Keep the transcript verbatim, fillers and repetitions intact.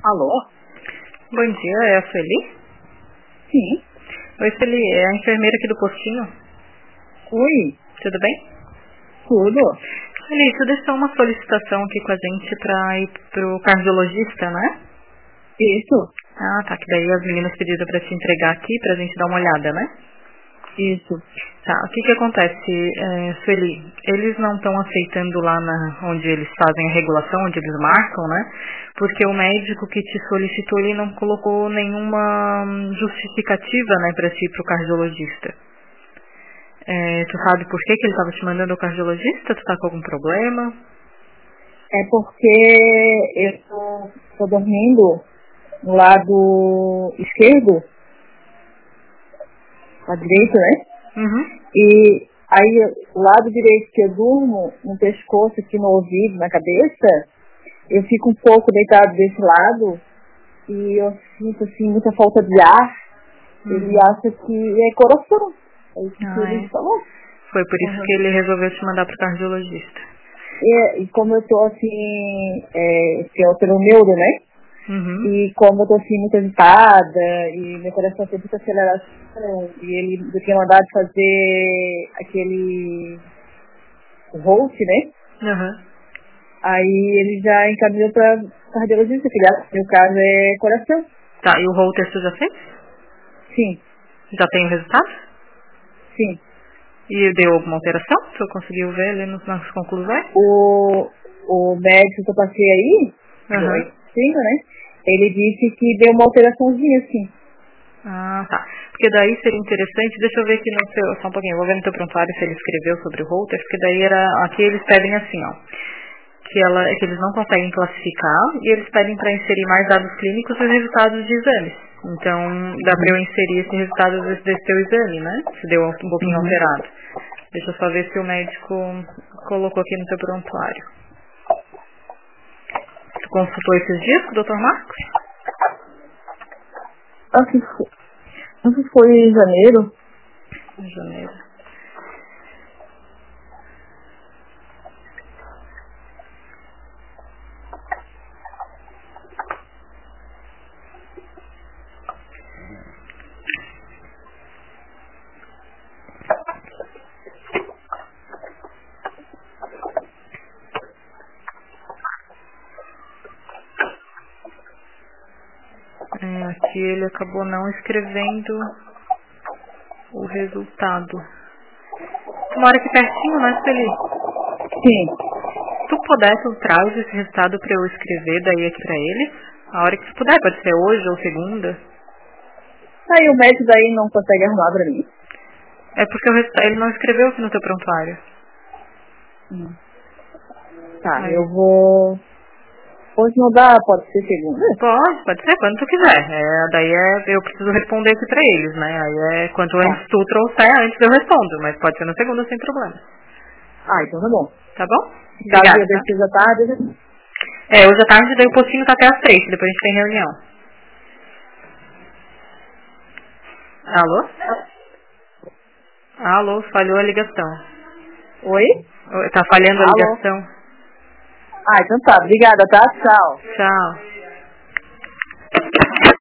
Alô? Bom dia, é a Sueli? Sim. Oi, Sueli, é a enfermeira aqui do postinho. Oi. Tudo bem? Tudo. Sueli, você deixou uma solicitação aqui com a gente pra ir pro cardiologista, né? Isso. Ah, tá, que daí as meninas pediram pra te entregar aqui pra gente dar uma olhada, né? Isso. Tá, o que que acontece, é, Sueli? Eles não estão aceitando lá na, onde eles fazem a regulação, onde eles marcam, né? Porque o médico que te solicitou, ele não colocou nenhuma hum, justificativa, né, pra te ir pro cardiologista. É, tu sabe por que que ele tava te mandando ao cardiologista? Tu tá com algum problema? É porque eu tô, tô dormindo no lado esquerdo, lado direito, né? Uhum. E aí o lado direito que eu durmo, no pescoço, aqui no ouvido, na cabeça, eu fico um pouco deitado desse lado e eu sinto assim muita falta de ar. Uhum. Ele acha que é coração. É isso que Ah, ele é. falou. Foi por isso Uhum. que ele resolveu te mandar pro cardiologista. E, e como eu tô assim, é, que é o pelo neuro, né? Uhum. E como eu tô assim muito agitada e meu coração tem muita aceleração e ele me tinha mandado fazer aquele Volt, né? Uhum. Aí ele já encaminhou pra cardiologista, que já, meu caso é coração. Tá, e o Holter você já fez? Sim, Já tem o resultado? sim. E deu alguma alteração? Você conseguiu ver ali nos- nas conclusões? O, o médico que eu passei aí, do Aham. oitenta, né? Ele disse que deu uma alteraçãozinha, assim. Ah, tá. Porque daí seria interessante, deixa eu ver aqui no seu, só um pouquinho, eu vou ver no teu prontuário se ele escreveu sobre o Holter, porque daí era, aqui eles pedem assim, ó, que, ela, que eles não conseguem classificar e eles pedem para inserir mais dados clínicos e os resultados de exames. Então, dá para eu inserir esse resultado desse, desse teu exame, né? Se deu um pouquinho Uhum. alterado. Deixa eu só ver se o médico colocou aqui no teu prontuário. Tu consultou esses dias com o doutor Marcos? Acho que foi, acho que foi em janeiro. Em janeiro. É, aqui ele acabou não escrevendo o resultado. Tu mora aqui pertinho, né, Sueli? Sim. Se tu puder, tu traz esse resultado pra eu escrever daí aqui pra eles? A hora que tu puder, pode ser hoje ou segunda. Aí o médico daí não consegue arrumar pra mim. É porque o resulta- ele não escreveu aqui no teu prontuário. Hum. Tá, Aí, eu vou... Hoje não dá, pode ser segunda? pode, pode ser, quando tu quiser. É, daí é, eu preciso responder aqui pra eles, né? Aí é quanto Tá. antes tu trouxer, antes eu respondo. Mas pode ser na segunda sem problema. Ah, então tá bom. Tá bom? Caso Obrigada, eu tá? decida tarde, eu... É, hoje à tarde daí o postinho tá até às três, que depois a gente tem reunião. Alô? Alô, falhou a ligação. Oi? Oi, tá falhando a Alô? ligação? Ah, então tá. Obrigada, tá? Tchau. Tchau.